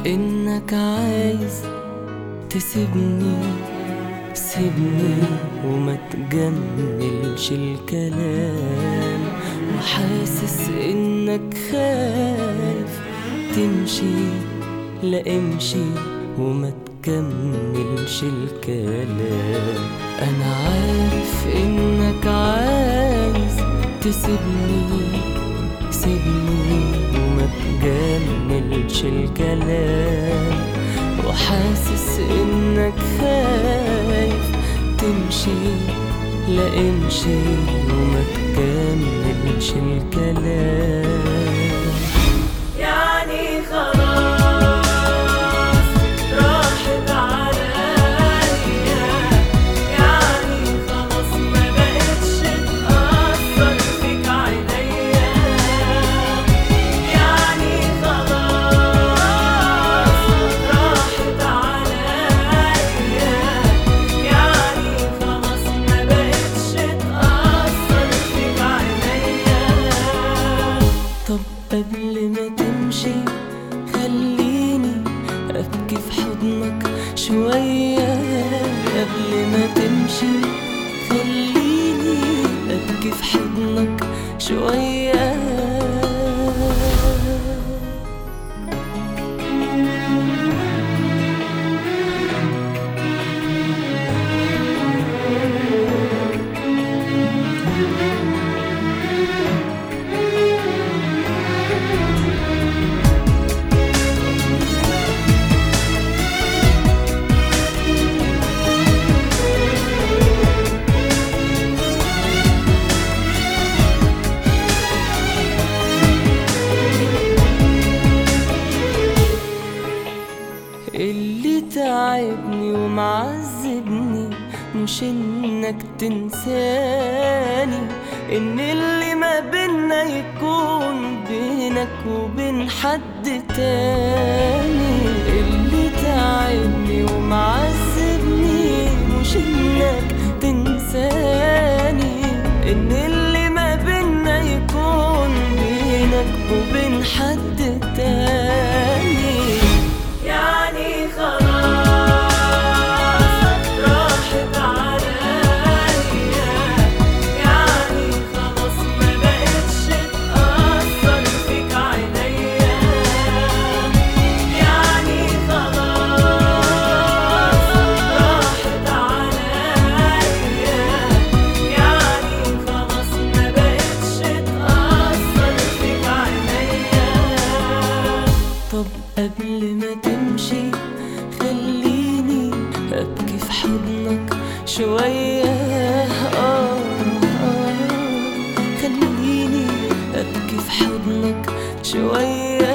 إنك عايز تسيبني، سيبني وما تجملش الكلام، وحاسس إنك خايف تمشي، لا امشي وما تكملش الكلام. أنا عارف إنك عايز تسيبني، سيبني وما تجملش الكلام، وحاسس إنك خايف تمشي، لا امشي وما تكملش الكلام. يعني خلاص راحت عليا، يعني خلاص ما بقتش تأثر فيك عينيا، يعني خلاص راحت عليا، يعني خلاص ما بقتش تأثر فيك عينيا. طب قبل ما تمشي خليني أبكي في حضنك شوية، قبل ما تمشي خليني أبكي في حضنك شوية. اللي تعبني ومعذبني مش انك تنساني، ان اللي ما بينا يكون بينك وبين حد تاني. اللي تعبني ومعذبني مش انك تنساني، ان اللي ما بينا يكون بينك وبين حد تاني. يعني خلاص راحت عليا، يعني خلاص ما بقتش تأثر فيك عينيا، يعني خلاص راحت عليا، يعني خلاص ما بقتش تأثر فيك عينيا. طب قبل ما تمشي خليني أبكي في حضنك شوية، خليني أبكي في حضنك شوية.